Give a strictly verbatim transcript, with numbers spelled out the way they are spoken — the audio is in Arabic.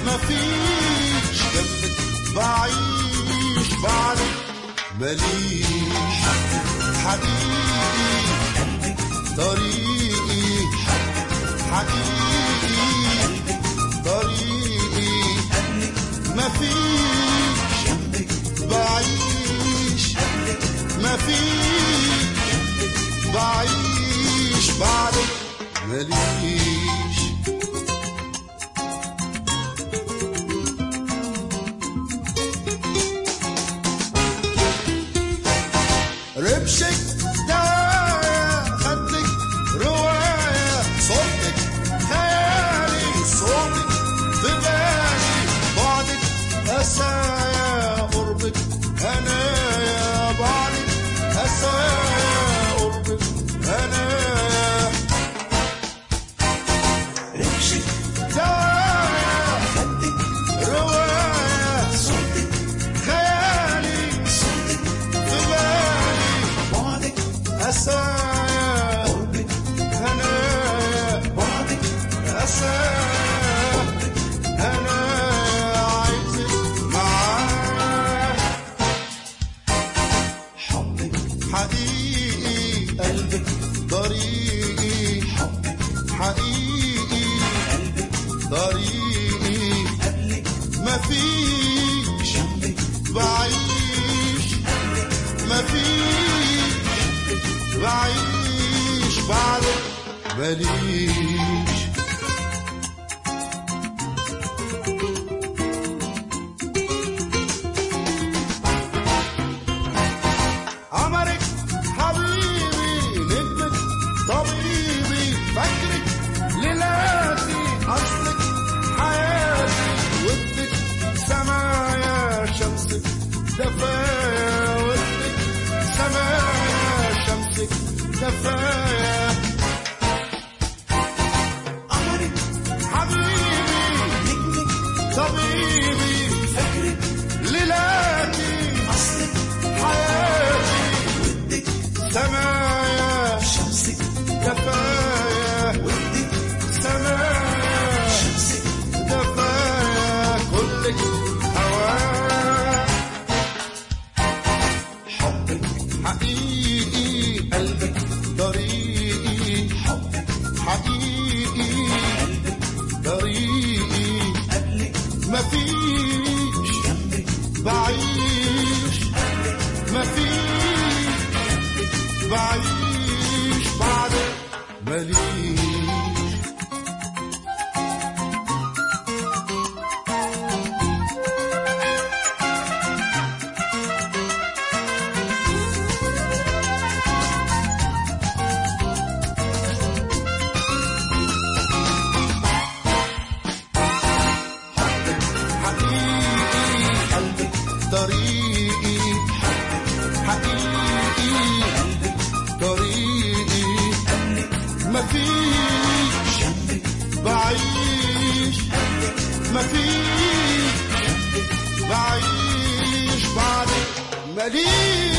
مفيش جنبك بعيش بعدك ماليش حقيقي طريقي حقيقي طريقي مفيش بعيش مفيش بعيش بعدك ماليش ربشك دوايا خدك رواية صوتك خيالي صوتك في بالي بعدك أسايا قربك هنايا بعدك أسايا قربك هنايا ربشك دوايا خدك رواية صوتك خيالي صوتك في بالي أسايا قربك هنايا بعدك أسايا قربك هنايا عايزك معايا حبك حقيقي قلبك طريقي حبك حقيقي قلبك طريقي قبلك مفيش جنبك بعيش مفيش بعيش بعدك ماليش عمرك حبيبي نجمك طبيبي فكرك ليلاتي أصلك حياتي ودك سمايا شمسك دفايا ودك سمايا شمسك دفايا قمرك حبيبي نجمك طبيبي فكرك ليلاتي أصلك حياتي ودك سمايا شمسك دفايا ودك سمايا شمسك دفايا كلك هوايا حبك حقيقي قلبك طريقي حبك حقيقي قلبك طريقي قبلك مفيش جنبك بعيش مفيش بعيش بعدك ماليش طريقي حقيقي طريقي مفيش بعيش مفيش بعيش بعدك ماليش